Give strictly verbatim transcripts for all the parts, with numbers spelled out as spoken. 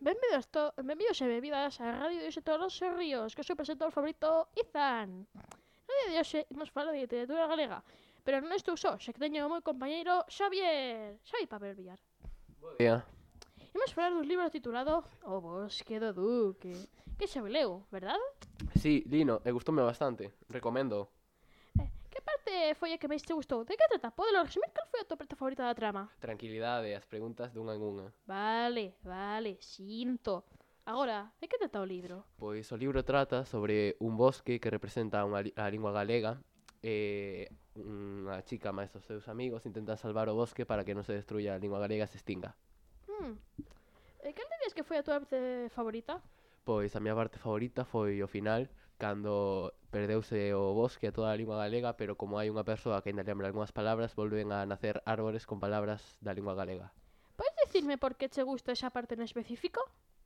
benvidos, to benvidos e bebidas á Radio de Todos os Ríos, que é o seu presentador favorito, Izan. No día de hoxe imos falar de literatura galega, pero non estou só, xa que teño o meu compañeiro Xavier. Xavi Papel Villar. Bo día. Imos falar dun libro titulado O Bosque do Duque, que xa o leu, verdad? Sí, Lino, e gustoume bastante. Recomendo. Eh, que parte foi a que máis te gustou? De que trata? Pódelo resumir? Cal foi a tua parte favorita da trama? Tranquilidade, as preguntas dunha en unha. Vale, vale, sinto. Agora, de que trata o libro? Pois o libro trata sobre un bosque que representa unha, li- a lingua galega e unha chica máis os seus amigos intentan salvar o bosque para que non se destruya a lingua galega e se extinga. Hmm. E cal dirías que foi a tua parte favorita? Pois a miña parte favorita foi o final, cando perdeuse o bosque a toda a lingua galega, pero como hai unha persoa que ainda lembra algunhas palabras, volven a nacer árbores con palabras da lingua galega. Podes dicirme por que che gusta esa parte en específico?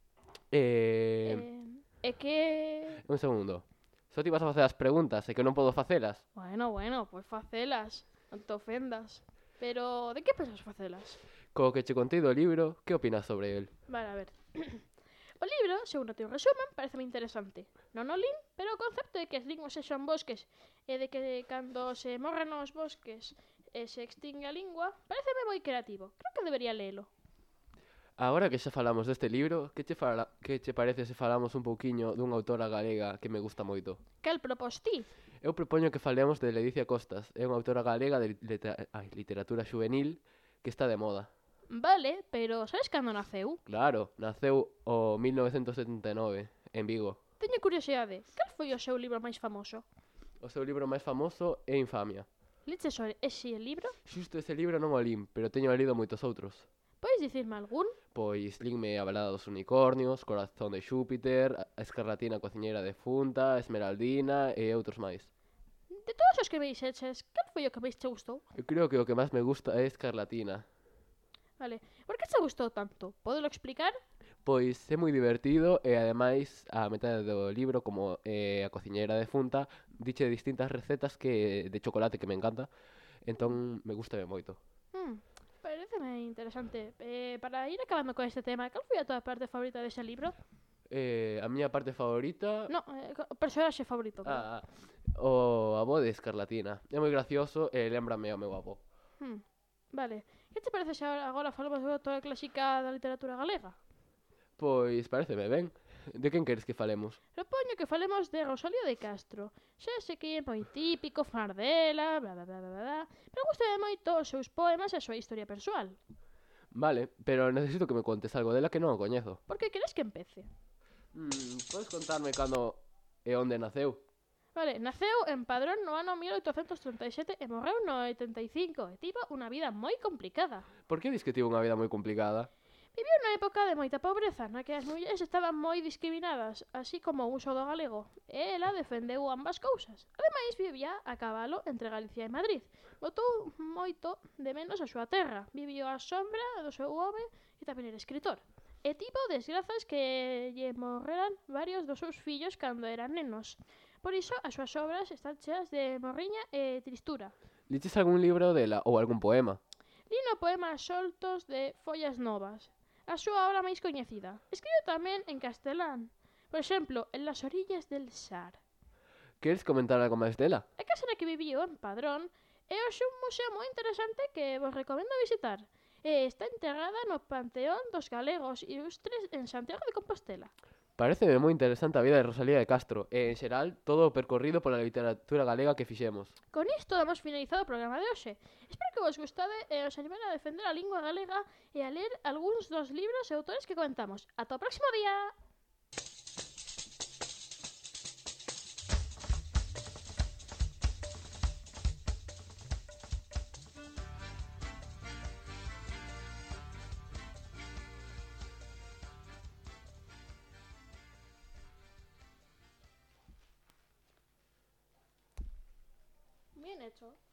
Eh... Eh, é que... Un segundo. Só ti vas a facer as preguntas e que non podo facelas. Bueno, bueno, pois facelas, non te ofendas. Pero, de que pensas facelas? Co que che contei do libro, que opinas sobre el? Vale, a ver. O libro, segundo te o resumen, pareceme interesante. Non o lin, pero o concepto de que as linguas sexan bosques e de que cando se morran os bosques e se extingue a lingua, pareceme moi creativo. Creo que debería lelo. Agora que xa falamos deste libro, que che, fala, que che parece se falamos un pouquiño dunha autora galega que me gusta moito? Cal propós ti? Eu propoño que falemos de Ledicia Costas. É unha autora galega de litera, ai, literatura juvenil que está de moda. Vale, pero sabes cando naceu? Claro, naceu o mil novecentos setenta e nove, en Vigo. Teño curiosidade, cal foi o seu libro máis famoso? O seu libro máis famoso é Infamia. Leches sobre ese libro? Xusto ese libro non o lin, pero teño lido moitos outros. Podes dicirme algún? Pois linme A balada dos unicornios, Corazón de Xúpiter, A escarlatina cociñeira defunta, Esmeraldina e outros máis. De todos os que me dixeches, cal foi o que máis te gustou? Eu creo que o que máis me gusta é Escarlatina. Vale, por que te gustou tanto? Pódelo explicar? Pois é moi divertido e ademais a metade do libro, como é a cociñeira defunta, diche distintas recetas que de chocolate que me encanta, entón me gusta moito. Hmm, pareceme interesante. Eh, para ir acabando con este tema, cal foi a tua parte favorita dese libro? Eh, a miña parte favorita... No, eh, o personaxe favorito. claro. Ah, o avó de Escarlatina. É moi gracioso e lembrame ao meu avó. Hmm, vale. Que te parece se agora, agora falamos de outra clásica da literatura galega? Pois pareceme ben. De quen queres que falemos? Propoño que falemos de Rosalía de Castro. Xa sei que é moi típico, falar dela, bla bla bla bla bla, pero gustame moito os seus poemas e a súa historia persoal. Vale, pero necesito que me contes algo dela que non o coñezo. Por que queres que empece? Mm, podes contarme cando e onde naceu? Vale, naceu en Padrón no ano mil oitocentos trinta e sete e morreu no oitenta e cinco e tivo unha vida moi complicada. Por que dis que tivo unha vida moi complicada? Viviu na época de moita pobreza, na que as mulleres estaban moi discriminadas, así como o uso do galego, e ela defendeu ambas cousas. Ademais, vivía a cabalo entre Galicia e Madrid. Botou moito de menos a súa terra, viviu á sombra do seu home e tamén era escritor. E tivo desgrazas que lle morreran varios dos seus fillos cando eran nenos. Por iso, as súas obras están cheas de morriña e tristura. Liches algún libro dela ou algún poema? Lino poemas soltos de Follas Novas, a súa obra máis coñecida. Escribiu tamén en castelán, por exemplo, en Las orillas del Sar. Queres comentar algo máis dela? A casa na que viviu en Padrón é hoxe un museo moi interesante que vos recomendo visitar. E está enterrada no Panteón dos Galegos Ilustres en Santiago de Compostela. Pareceme moi interesante a vida de Rosalía de Castro e, en xeral, todo o percorrido pola literatura galega que fixemos. Con isto damos finalizado o programa de hoxe. Espero que vos gustade e os animen a defender a lingua galega e a ler algúns dos libros e autores que comentamos. Ata o próximo día! Bien hecho.